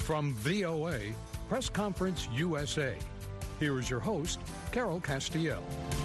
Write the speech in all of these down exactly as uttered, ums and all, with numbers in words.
From V O A, Press Conference U S A, here is your host, Carol Castiel.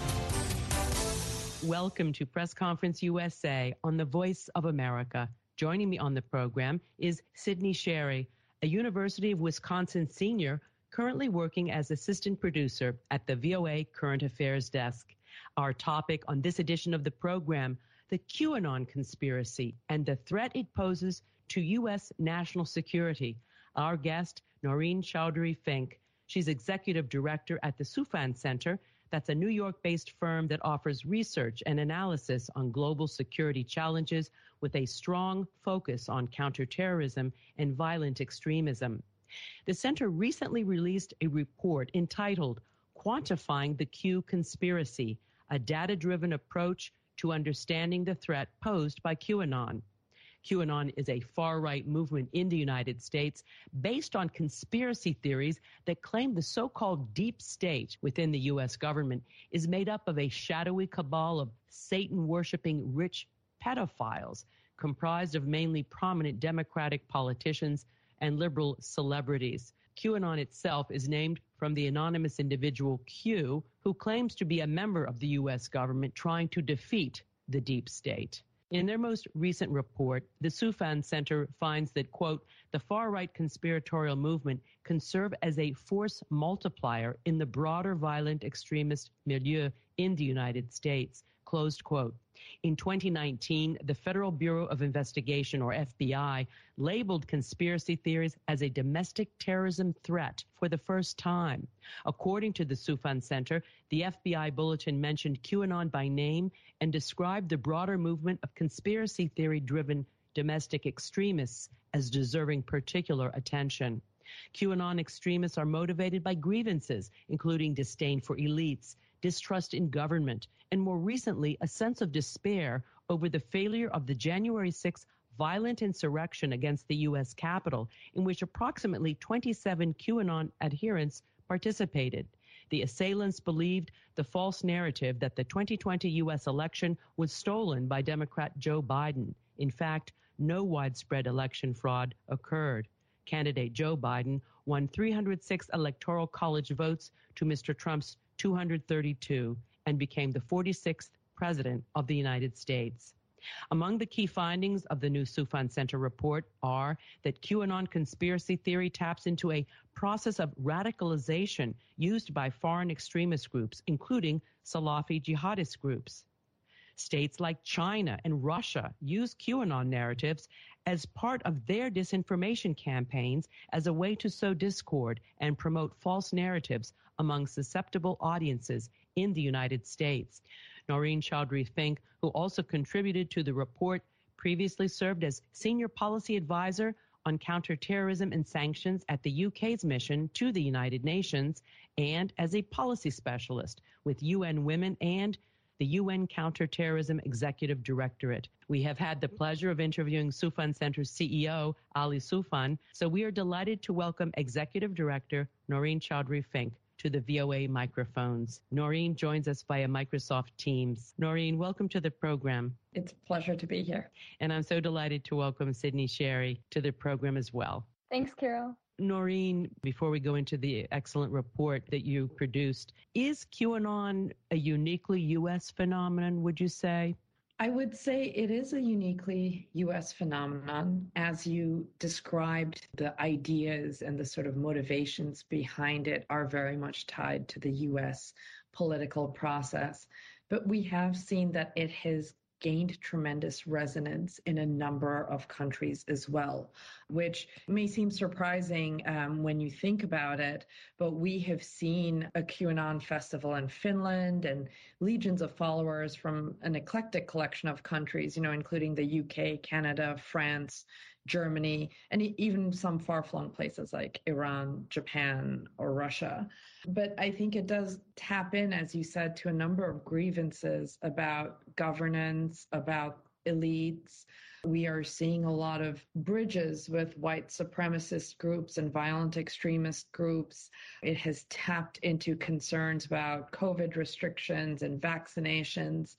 Welcome to Press Conference U S A on the Voice of America. Joining me on the program is Sydney Sherry, a University of Wisconsin senior currently working as assistant producer at the V O A Current Affairs Desk. Our topic on this edition of the program, the QAnon conspiracy and the threat it poses to U S national security. Our guest, Noreen Chowdhury Fink. She's executive director at the Soufan Center. That's a New York-based firm that offers research and analysis on global security challenges with a strong focus on counterterrorism and violent extremism. The center recently released a report entitled Quantifying the Q Conspiracy, a data-driven approach to understanding the threat posed by QAnon. QAnon is a far-right movement in the United States based on conspiracy theories that claim the so-called deep state within the U S government is made up of a shadowy cabal of Satan-worshipping rich pedophiles comprised of mainly prominent Democratic politicians and liberal celebrities. QAnon itself is named from the anonymous individual Q, who claims to be a member of the U S government trying to defeat the deep state. In their most recent report, the Soufan Center finds that, quote, the far-right conspiratorial movement can serve as a force multiplier in the broader violent extremist milieu in the United States, closed quote. In twenty nineteen, the Federal Bureau of Investigation, or F B I, labeled conspiracy theories as a domestic terrorism threat for the first time. According to the Soufan Center, the F B I bulletin mentioned QAnon by name and described the broader movement of conspiracy theory-driven domestic extremists as deserving particular attention. QAnon extremists are motivated by grievances, including disdain for elites, distrust in government, and more recently, a sense of despair over the failure of the January sixth violent insurrection against the U S Capitol, in which approximately twenty-seven QAnon adherents participated. The assailants believed the false narrative that the twenty twenty U S election was stolen by Democrat Joe Biden. In fact, no widespread election fraud occurred. Candidate Joe Biden won three hundred six electoral college votes to Mister Trump's two hundred thirty-two and became the forty-sixth president of the United States. Among the key findings of the new Soufan Center report are that QAnon conspiracy theory taps into a process of radicalization used by foreign extremist groups, including Salafi jihadist groups. States like China and Russia use QAnon narratives as part of their disinformation campaigns as a way to sow discord and promote false narratives among susceptible audiences in the United States. Noreen Chowdhury Fink, who also contributed to the report, previously served as senior policy advisor on counterterrorism and sanctions at the U K's mission to the United Nations and as a policy specialist with U N Women and the U N Counterterrorism Executive Directorate. We have had the pleasure of interviewing Soufan Center's C E O, Ali Soufan, so we are delighted to welcome Executive Director Noreen Chowdhury Fink to the V O A microphones. Noreen joins us via Microsoft Teams. Noreen, welcome to the program. It's a pleasure to be here. And I'm so delighted to welcome Sydney Sherry to the program as well. Thanks, Carol. Noreen, before we go into the excellent report that you produced, is QAnon a uniquely U S phenomenon, would you say? I would say it is a uniquely U S phenomenon. As you described, the ideas and the sort of motivations behind it are very much tied to the U S political process. But we have seen that it has gained tremendous resonance in a number of countries as well, which may seem surprising um, when you think about it, but we have seen a QAnon festival in Finland and legions of followers from an eclectic collection of countries, you know, including the U K, Canada, France, Germany, and even some far-flung places like Iran, Japan, or Russia. But I think it does tap in, as you said, to a number of grievances about governance, about elites. We are seeing a lot of bridges with white supremacist groups and violent extremist groups. It has tapped into concerns about COVID restrictions and vaccinations.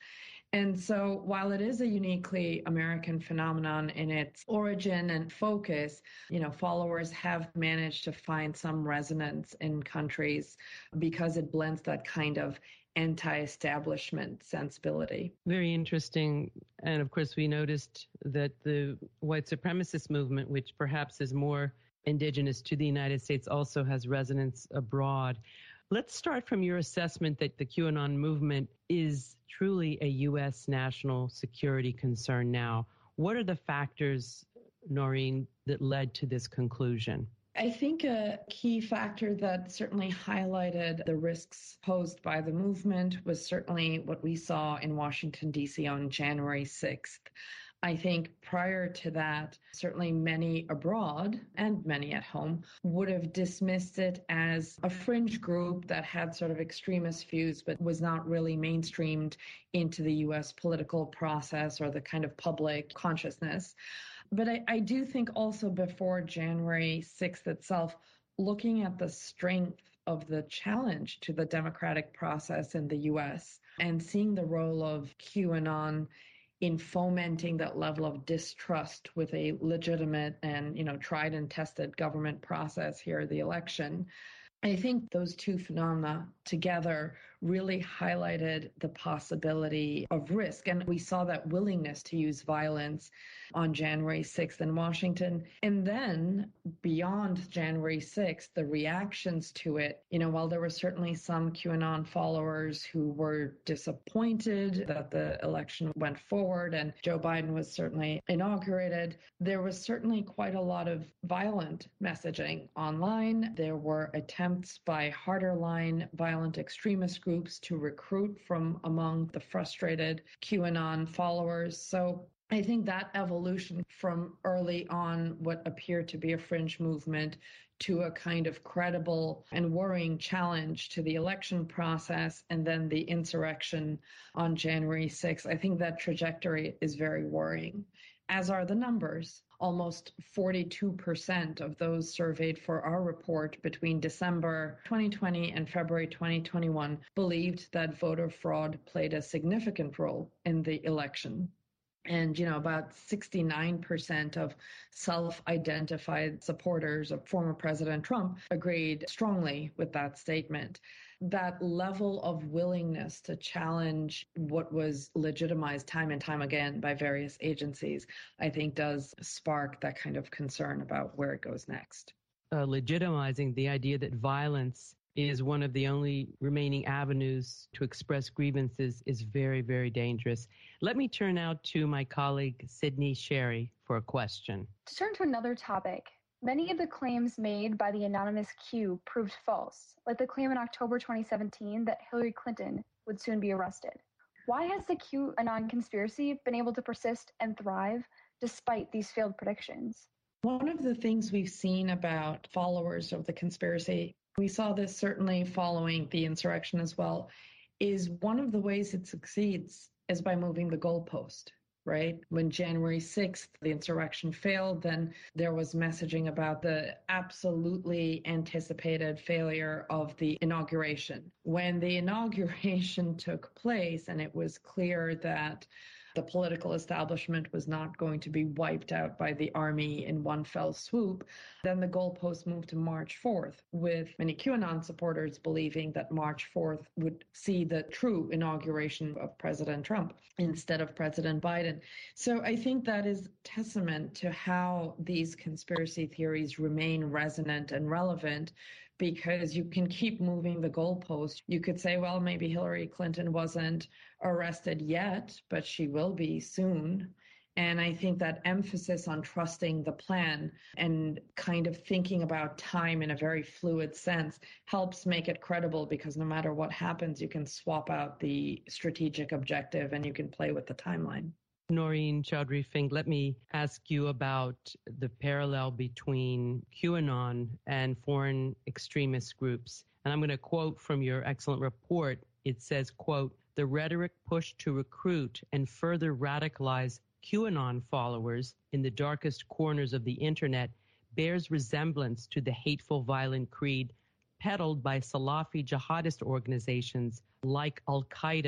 And so while it is a uniquely American phenomenon in its origin and focus, you know, followers have managed to find some resonance in countries because it blends that kind of anti-establishment sensibility. Very interesting. And of course, we noticed that the white supremacist movement, which perhaps is more indigenous to the United States, also has resonance abroad. Let's start from your assessment that the QAnon movement is truly a U S national security concern now. What are the factors, Noreen, that led to this conclusion? I think a key factor that certainly highlighted the risks posed by the movement was certainly what we saw in Washington, D C on January sixth. I think prior to that, certainly many abroad and many at home would have dismissed it as a fringe group that had sort of extremist views, but was not really mainstreamed into the U S political process or the kind of public consciousness. But I, I do think also before January sixth itself, looking at the strength of the challenge to the democratic process in the U S and seeing the role of QAnon in fomenting that level of distrust with a legitimate and, you know, tried and tested government process here, the election. I think those two phenomena together really highlighted the possibility of risk. And we saw that willingness to use violence on January sixth in Washington. And then beyond January sixth, the reactions to it, you know, while there were certainly some QAnon followers who were disappointed that the election went forward and Joe Biden was certainly inaugurated, there was certainly quite a lot of violent messaging online. There were attempts by harder line violent extremist groups to recruit from among the frustrated QAnon followers. So I think that evolution from early on what appeared to be a fringe movement to a kind of credible and worrying challenge to the election process and then the insurrection on January sixth, I think that trajectory is very worrying, as are the numbers. Almost forty-two percent of those surveyed for our report between December twenty twenty and February twenty twenty-one believed that voter fraud played a significant role in the election. And, you know, about sixty-nine percent of self-identified supporters of former President Trump agreed strongly with that statement. That level of willingness to challenge what was legitimized time and time again by various agencies, I think does spark that kind of concern about where it goes next. Uh, legitimizing the idea that violence is one of the only remaining avenues to express grievances is very, very dangerous. Let me turn now to my colleague, Sydney Sherry, for a question. To turn to another topic, many of the claims made by the anonymous Q proved false, like the claim in October twenty seventeen that Hillary Clinton would soon be arrested. Why has the QAnon conspiracy been able to persist and thrive despite these failed predictions? One of the things we've seen about followers of the conspiracy, we saw this certainly following the insurrection as well, is one of the ways it succeeds is by moving the goalpost, right? When January sixth, the insurrection failed, then there was messaging about the absolutely anticipated failure of the inauguration. When the inauguration took place and it was clear that the political establishment was not going to be wiped out by the army in one fell swoop, then the goalpost moved to March fourth, with many QAnon supporters believing that March fourth would see the true inauguration of President Trump instead of President Biden. So I think that is testament to how these conspiracy theories remain resonant and relevant, because you can keep moving the goalpost. You could say, well, maybe Hillary Clinton wasn't arrested yet, but she will be soon. And I think that emphasis on trusting the plan and kind of thinking about time in a very fluid sense helps make it credible, because no matter what happens, you can swap out the strategic objective and you can play with the timeline. Noreen Chaudhry Fink, let me ask you about the parallel between QAnon and foreign extremist groups. And I'm going to quote from your excellent report. It says, quote, "The rhetoric pushed to recruit and further radicalize QAnon followers in the darkest corners of the internet bears resemblance to the hateful, violent creed peddled by Salafi jihadist organizations like Al-Qaeda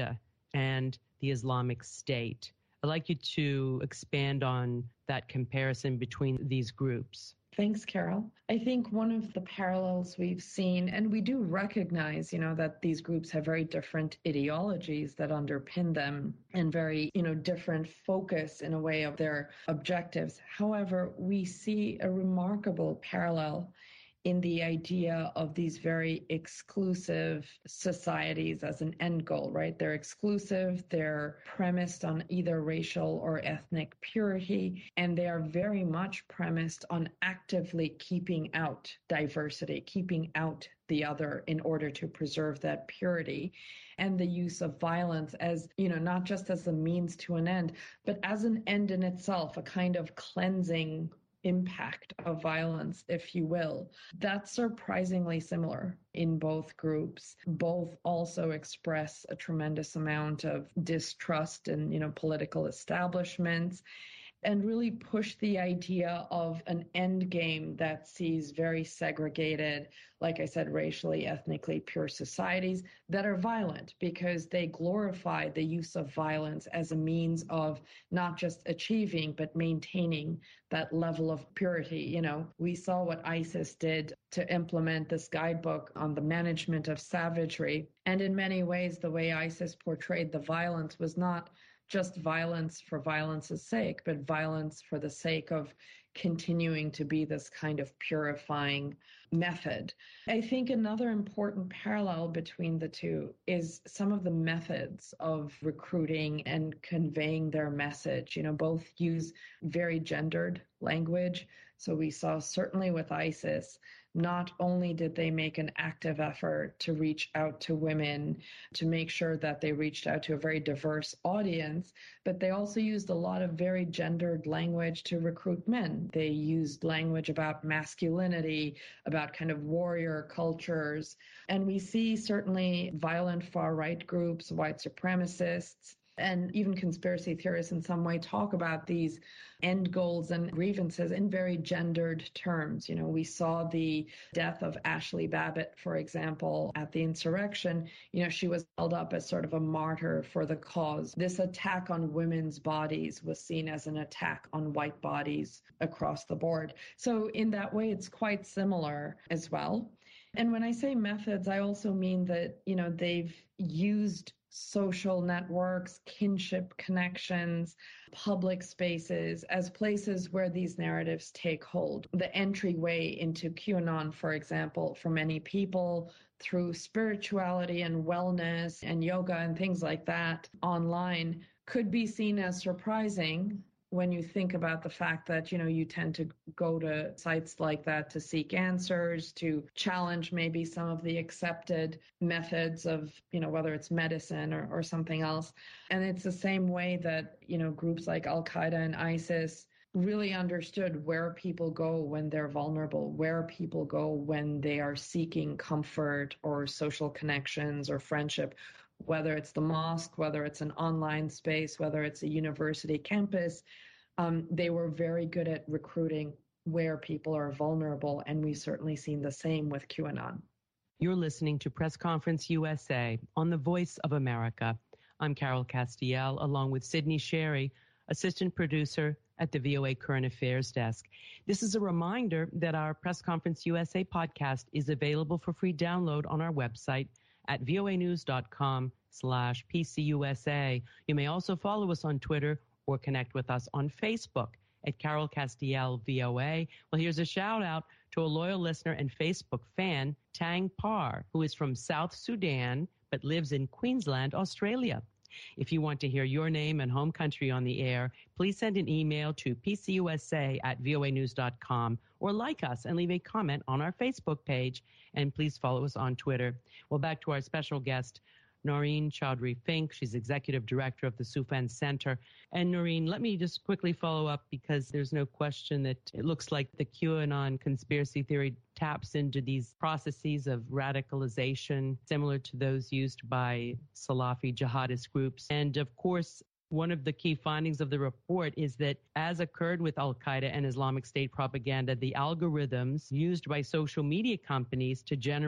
and the Islamic State. I'd like you to expand on that comparison between these groups. Thanks, Carol. I think one of the parallels we've seen, and we do recognize, you know, that these groups have very different ideologies that underpin them and very, you know, different focus in a way of their objectives. However, we see a remarkable parallel in the idea of these very exclusive societies as an end goal, right? They're exclusive, they're premised on either racial or ethnic purity, and they are very much premised on actively keeping out diversity, keeping out the other in order to preserve that purity, and the use of violence as, you know, not just as a means to an end, but as an end in itself, a kind of cleansing impact of violence, if you will. That's surprisingly similar in both groups. Both also express a tremendous amount of distrust in, you know, political establishments, and really push the idea of an end game that sees very segregated, like I said, racially, ethnically pure societies that are violent because they glorify the use of violence as a means of not just achieving, but maintaining that level of purity. You know, we saw what ISIS did to implement this guidebook on the management of savagery. And in many ways, the way ISIS portrayed the violence was not just violence for violence's sake, but violence for the sake of continuing to be this kind of purifying method. I think another important parallel between the two is some of the methods of recruiting and conveying their message. You know, both use very gendered language. So we saw certainly with ISIS, not only did they make an active effort to reach out to women, to make sure that they reached out to a very diverse audience, but they also used a lot of very gendered language to recruit men. They used language about masculinity, about kind of warrior cultures. And we see certainly violent far-right groups, white supremacists, and even conspiracy theorists in some way talk about these end goals and grievances in very gendered terms. You know, we saw the death of Ashley Babbitt, for example, at the insurrection. You know, she was held up as sort of a martyr for the cause. This attack on women's bodies was seen as an attack on white bodies across the board. So in that way, it's quite similar as well. And when I say methods, I also mean that, you know, they've used social networks, kinship connections, public spaces as places where these narratives take hold. The entryway into QAnon, for example, for many people through spirituality and wellness and yoga and things like that online could be seen as surprising when you think about the fact that, you know, you tend to go to sites like that to seek answers, to challenge maybe some of the accepted methods of, you know, whether it's medicine or, or something else. And it's the same way that, you know, groups like Al-Qaeda and ISIS really understood where people go when they're vulnerable, where people go when they are seeking comfort or social connections or friendship, whether it's the mosque, whether it's an online space, whether it's a university campus. Um, they were very good at recruiting where people are vulnerable, and we've certainly seen the same with QAnon. You're listening to Press Conference U S A on the Voice of America. I'm Carol Castiel, along with Sydney Sherry, assistant producer at the V O A Current Affairs Desk. This is a reminder that our Press Conference U S A podcast is available for free download on our website at voanews.com slash PCUSA. You may also follow us on Twitter or connect with us on Facebook at Carol Castiel V O A. Well, here's a shout out to a loyal listener and Facebook fan, Tang Par, who is from South Sudan but lives in Queensland, Australia. If you want to hear your name and home country on the air, please send an email to pcusa at voanews dot com or like us and leave a comment on our Facebook page. And please follow us on Twitter. Well, back to our special guest, Noreen Chaudhry Fink. She's executive director of the Soufan Center. And Noreen, let me just quickly follow up, because there's no question that it looks like the QAnon conspiracy theory taps into these processes of radicalization similar to those used by Salafi jihadist groups. And of course, one of the key findings of the report is that, as occurred with Al-Qaeda and Islamic State propaganda, the algorithms used by social media companies to generate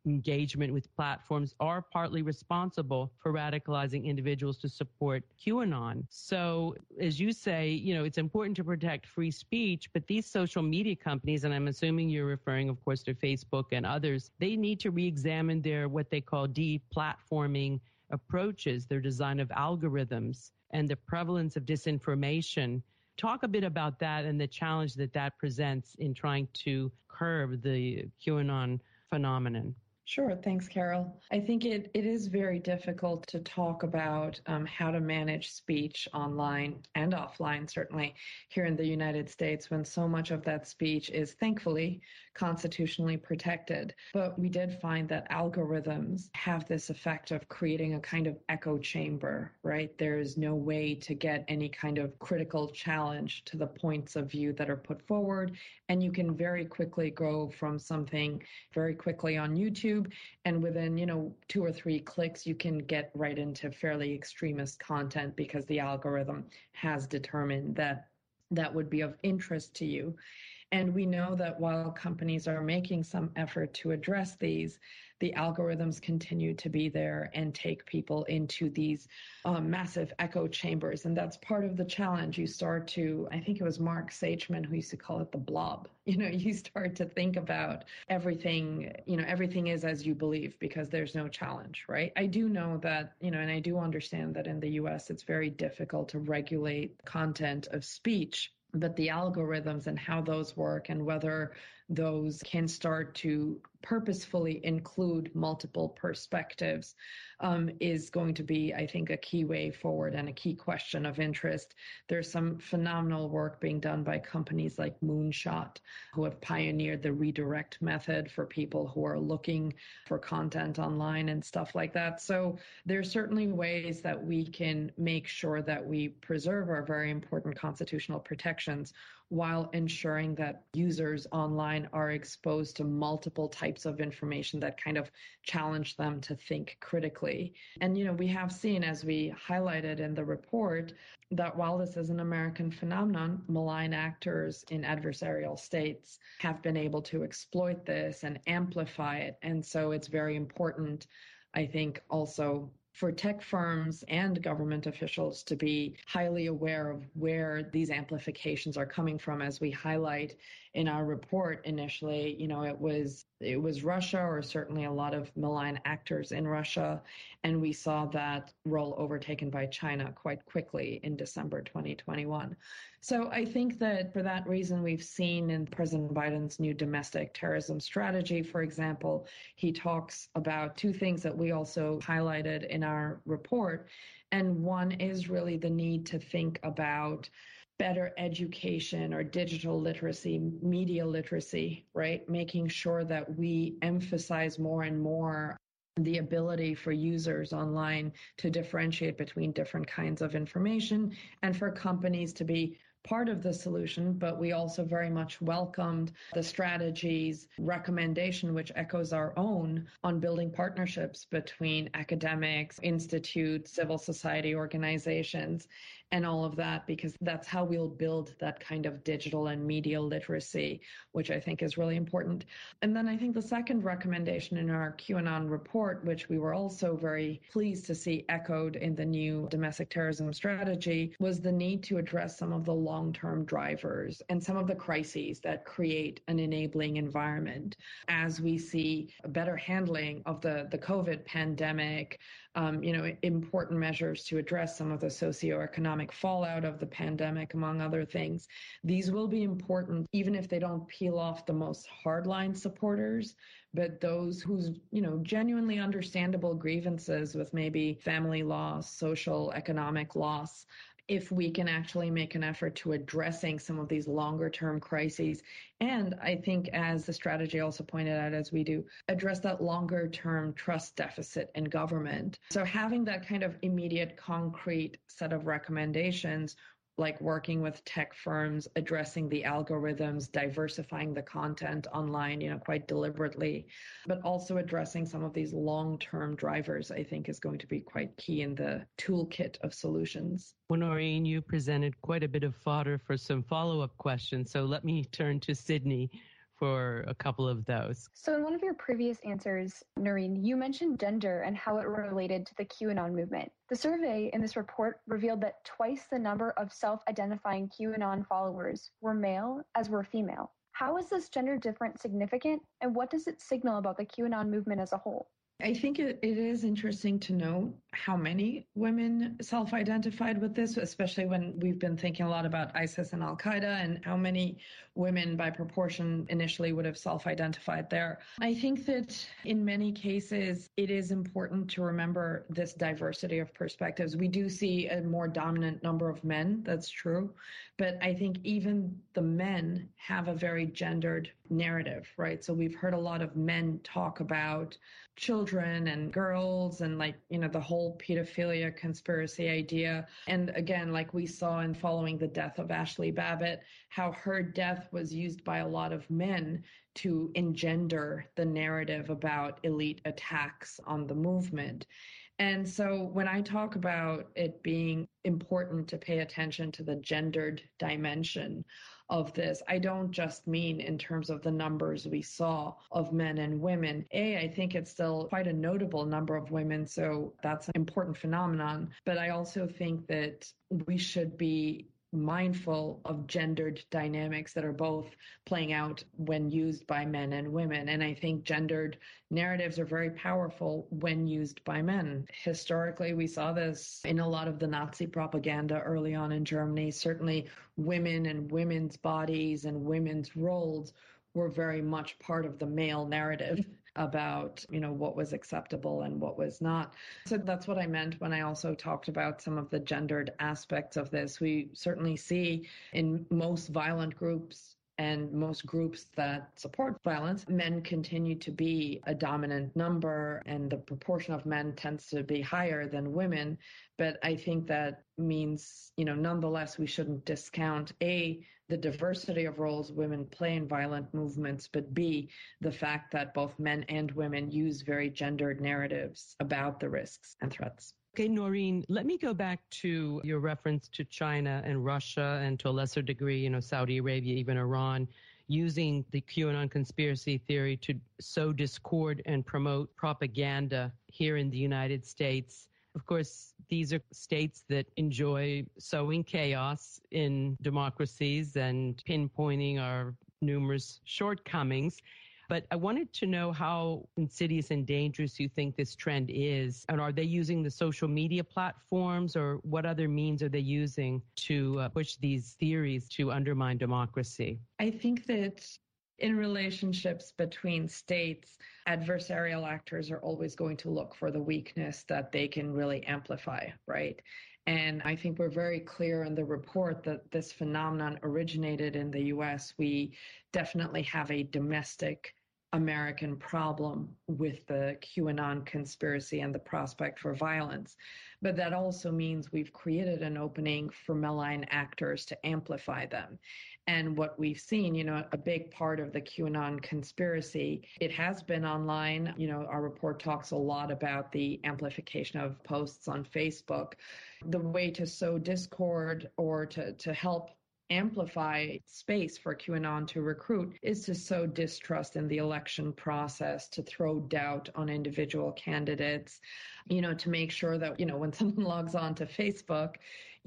engagement with platforms are partly responsible for radicalizing individuals to support QAnon. So, as you say, you know, it's important to protect free speech, but these social media companies, and I'm assuming you're referring, of course, to Facebook and others, they need to re-examine their what they call deplatforming approaches, their design of algorithms, and the prevalence of disinformation. Talk a bit about that and the challenge that that presents in trying to curb the QAnon phenomenon. Sure. Thanks, Carol. I think it, it is very difficult to talk about um, how to manage speech online and offline, certainly here in the United States, when so much of that speech is thankfully constitutionally protected. But we did find that algorithms have this effect of creating a kind of echo chamber, right? There is no way to get any kind of critical challenge to the points of view that are put forward. And you can very quickly go from something very quickly on YouTube, and within, you know, two or three clicks, you can get right into fairly extremist content because the algorithm has determined that that would be of interest to you. And we know that while companies are making some effort to address these, the algorithms continue to be there and take people into these um, massive echo chambers. And that's part of the challenge. You start to, I think it was Mark Sachman who used to call it the blob. You know, you start to think about everything, you know, everything is as you believe because there's no challenge, right? I do know that, you know, and I do understand that in the U S it's very difficult to regulate content of speech. But the algorithms and how those work and whether those can start to purposefully include multiple perspectives um, is going to be, I think, a key way forward and a key question of interest. There's some phenomenal work being done by companies like Moonshot, who have pioneered the redirect method for people who are looking for content online and stuff like that. So there's certainly ways that we can make sure that we preserve our very important constitutional protections while ensuring that users online are exposed to multiple types of information that kind of challenge them to think critically. And, you know, we have seen, as we highlighted in the report, that while this is an American phenomenon, malign actors in adversarial states have been able to exploit this and amplify it. And so it's very important, I think, also for tech firms and government officials to be highly aware of where these amplifications are coming from. As we highlight in our report initially, you know, it was it was Russia, or certainly a lot of malign actors in Russia, and we saw that role overtaken by China quite quickly in December twenty twenty-one. So I think that for that reason, we've seen in President Biden's new domestic terrorism strategy, for example, he talks about two things that we also highlighted in our report. And one is really the need to think about better education or digital literacy, media literacy, right? Making sure that we emphasize more and more the ability for users online to differentiate between different kinds of information and for companies to be part of the solution, but we also very much welcomed the strategy's recommendation, which echoes our own, on building partnerships between academics, institutes, civil society organizations, and all of that, because that's how we'll build that kind of digital and media literacy, which I think is really important. And then I think the second recommendation in our QAnon report, which we were also very pleased to see echoed in the new domestic terrorism strategy, was the need to address some of the long-term drivers and some of the crises that create an enabling environment. As we see a better handling of the, the COVID pandemic, um, you know, important measures to address some of the socioeconomic fallout of the pandemic, among other things. These will be important, even if they don't peel off the most hardline supporters, but those whose, you know, genuinely understandable grievances with maybe family loss, social, economic loss, if we can actually make an effort to addressing some of these longer term crises. And I think, as the strategy also pointed out, as we do, address that longer term trust deficit in government. So having that kind of immediate, concrete set of recommendations, like working with tech firms, addressing the algorithms, diversifying the content online, you know, quite deliberately, but also addressing some of these long-term drivers, I think is going to be quite key in the toolkit of solutions. Well, Noreen, you presented quite a bit of fodder for some follow-up questions. So let me turn to Sydney for a couple of those. So in one of your previous answers, Noreen, you mentioned gender and how it related to the QAnon movement. The survey in this report revealed that twice the number of self-identifying QAnon followers were male as were female. How is this gender difference significant, and what does it signal about the QAnon movement as a whole? I think it, it is interesting to know how many women self-identified with this, especially when we've been thinking a lot about ISIS and Al-Qaeda and how many women by proportion initially would have self-identified there. I think that in many cases, it is important to remember this diversity of perspectives. We do see a more dominant number of men, that's true, but I think even the men have a very gendered narrative, right? So we've heard a lot of men talk about children and girls and like, you know, the whole pedophilia conspiracy idea. And again, like we saw in following the death of Ashley Babbitt, how her death was used by a lot of men to engender the narrative about elite attacks on the movement. And so when I talk about it being important to pay attention to the gendered dimension of this, I don't just mean in terms of the numbers we saw of men and women. A, I think it's still quite a notable number of women, so that's an important phenomenon. But I also think that we should be mindful of gendered dynamics that are both playing out when used by men and women. And I think gendered narratives are very powerful when used by men. Historically, we saw this in a lot of the Nazi propaganda early on in Germany. Certainly women and women's bodies and women's roles were very much part of the male narrative about, you know, what was acceptable and what was not. So that's what I meant when I also talked about some of the gendered aspects of this. We certainly see in most violent groups and most groups that support violence, men continue to be a dominant number, and the proportion of men tends to be higher than women. But I think that means, you know, nonetheless, we shouldn't discount A, the diversity of roles women play in violent movements, but B, the fact that both men and women use very gendered narratives about the risks and threats. Okay, Noreen, let me go back to your reference to China and Russia and to a lesser degree, you know, Saudi Arabia, even Iran, using the QAnon conspiracy theory to sow discord and promote propaganda here in the United States. Of course, these are states that enjoy sowing chaos in democracies and pinpointing our numerous shortcomings. But I wanted to know how insidious and dangerous you think this trend is. And are they using the social media platforms, or what other means are they using to uh, push these theories to undermine democracy? I think that in relationships between states, adversarial actors are always going to look for the weakness that they can really amplify, right? And I think we're very clear in the report that this phenomenon originated in the U S. We definitely have a domestic American problem with the QAnon conspiracy and the prospect for violence. But that also means we've created an opening for malign actors to amplify them. And what we've seen, you know, a big part of the QAnon conspiracy, it has been online. You know, our report talks a lot about the amplification of posts on Facebook. The way to sow discord or to, to help amplify space for QAnon to recruit is to sow distrust in the election process, to throw doubt on individual candidates, you know, to make sure that, you know, when someone logs on to Facebook,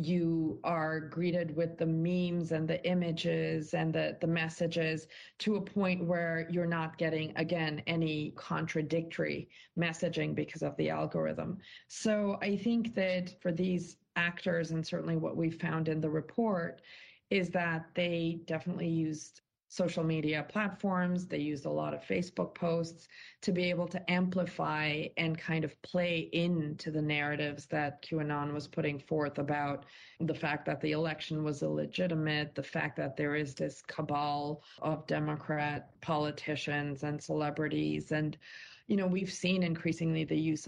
you are greeted with the memes and the images and the, the messages to a point where you're not getting, again, any contradictory messaging because of the algorithm. So I think that for these actors, and certainly what we found in the report, is that they definitely used social media platforms. They used a lot of Facebook posts to be able to amplify and kind of play into the narratives that QAnon was putting forth about the fact that the election was illegitimate, the fact that there is this cabal of Democrat politicians and celebrities. And, you know, we've seen increasingly the use of like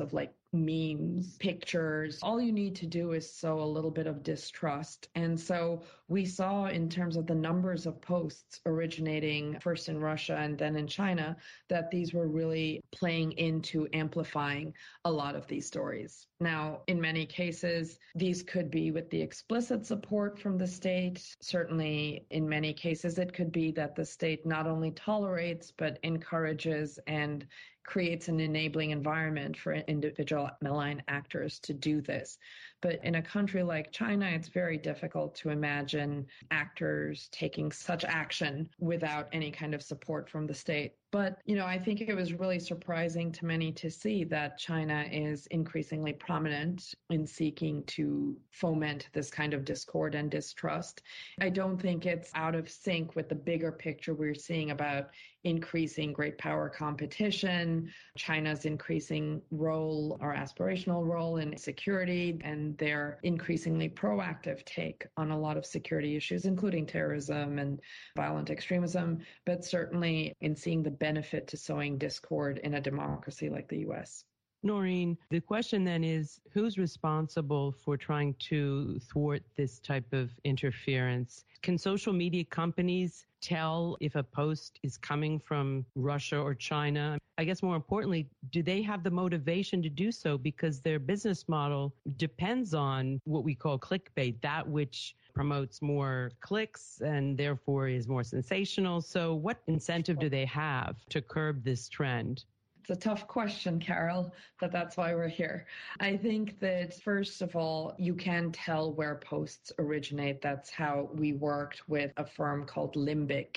memes, pictures. All you need to do is sow a little bit of distrust. And so we saw in terms of the numbers of posts originating first in Russia and then in China, that these were really playing into amplifying a lot of these stories. Now, in many cases, these could be with the explicit support from the state. Certainly, in many cases, it could be that the state not only tolerates, but encourages and creates an enabling environment for individual malign actors to do this. But in a country like China, it's very difficult to imagine actors taking such action without any kind of support from the state. But, you know, I think it was really surprising to many to see that China is increasingly prominent in seeking to foment this kind of discord and distrust. I don't think it's out of sync with the bigger picture we're seeing about increasing great power competition, China's increasing role or aspirational role in security, and their increasingly proactive take on a lot of security issues, including terrorism and violent extremism, but certainly in seeing the benefit to sowing discord in a democracy like the U S. Noreen, the question then is, who's responsible for trying to thwart this type of interference? Can social media companies tell if a post is coming from Russia or China? I guess more importantly, do they have the motivation to do so because their business model depends on what we call clickbait, that which promotes more clicks and therefore is more sensational? So what incentive do they have to curb this trend? It's a tough question, Carol, but that's why we're here. I think that, first of all, you can tell where posts originate. That's how we worked with a firm called Limbic,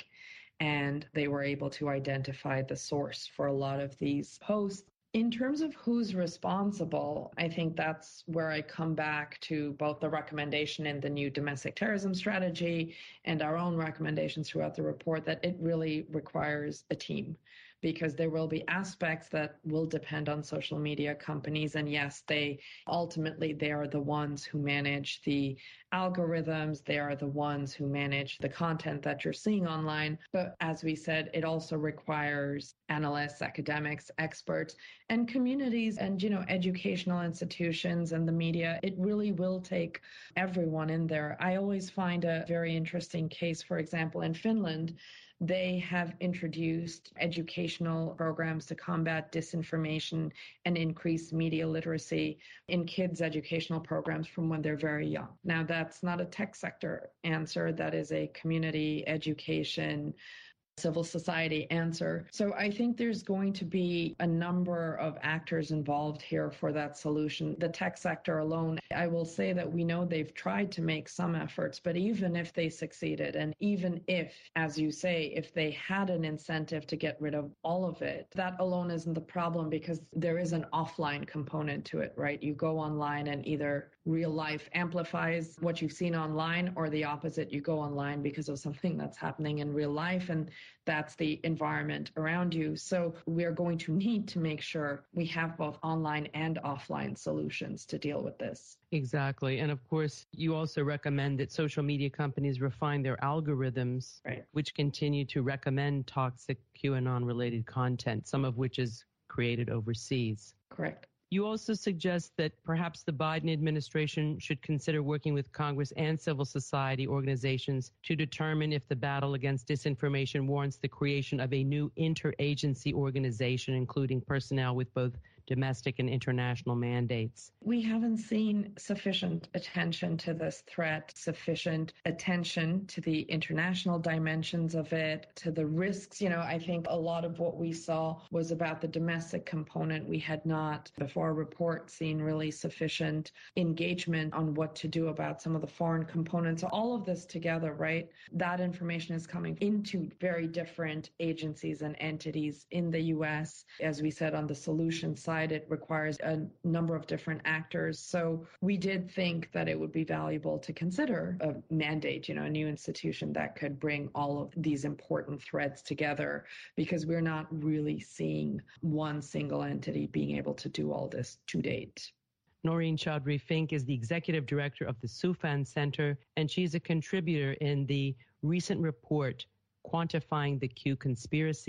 and they were able to identify the source for a lot of these posts. In terms of who's responsible, I think that's where I come back to both the recommendation in the new domestic terrorism strategy and our own recommendations throughout the report that it really requires a team, because there will be aspects that will depend on social media companies. And yes, they ultimately, they are the ones who manage the algorithms. They are the ones who manage the content that you're seeing online. But as we said, it also requires analysts, academics, experts, and communities and, you know, educational institutions and the media. It really will take everyone in there. I always find a very interesting case, for example, in Finland. They have introduced educational programs to combat disinformation and increase media literacy in kids' educational programs from when they're very young. Now, that's not a tech sector answer. That is a community education, civil society answer. So I think there's going to be a number of actors involved here for that solution. The tech sector alone, I will say that we know they've tried to make some efforts, but even if they succeeded, and even if, as you say, if they had an incentive to get rid of all of it, that alone isn't the problem, because there is an offline component to it, right? You go online and either real life amplifies what you've seen online, or the opposite, you go online because of something that's happening in real life, and that's the environment around you. So we're going to need to make sure we have both online and offline solutions to deal with this. Exactly. And of course, you also recommend that social media companies refine their algorithms, right, which continue to recommend toxic QAnon-related content, some of which is created overseas. Correct. You also suggest that perhaps the Biden administration should consider working with Congress and civil society organizations to determine if the battle against disinformation warrants the creation of a new interagency organization, including personnel with both domestic and international mandates. We haven't seen sufficient attention to this threat, sufficient attention to the international dimensions of it, to the risks. You know, I think a lot of what we saw was about the domestic component. We had not, before our report, seen really sufficient engagement on what to do about some of the foreign components. All of this together, right? That information is coming into very different agencies and entities in the U S. As we said, on the solution side, it requires a number of different actors. So we did think that it would be valuable to consider a mandate, you know, a new institution that could bring all of these important threads together, because we're not really seeing one single entity being able to do all this to date. Noreen Chaudhry Fink is the executive director of the Soufan Center, and she's a contributor in the recent report, Quantifying the Q Conspiracy,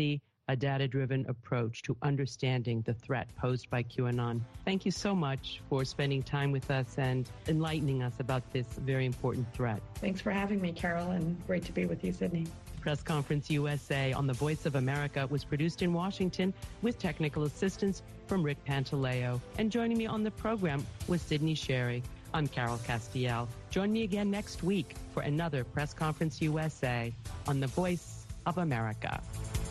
a data-driven approach to understanding the threat posed by QAnon. Thank you so much for spending time with us and enlightening us about this very important threat. Thanks for having me, Carol, and great to be with you, Sydney. Press Conference U S A on the Voice of America was produced in Washington with technical assistance from Rick Pantaleo. And joining me on the program was Sydney Sherry. I'm Carol Castiel. Join me again next week for another Press Conference U S A on the Voice of America.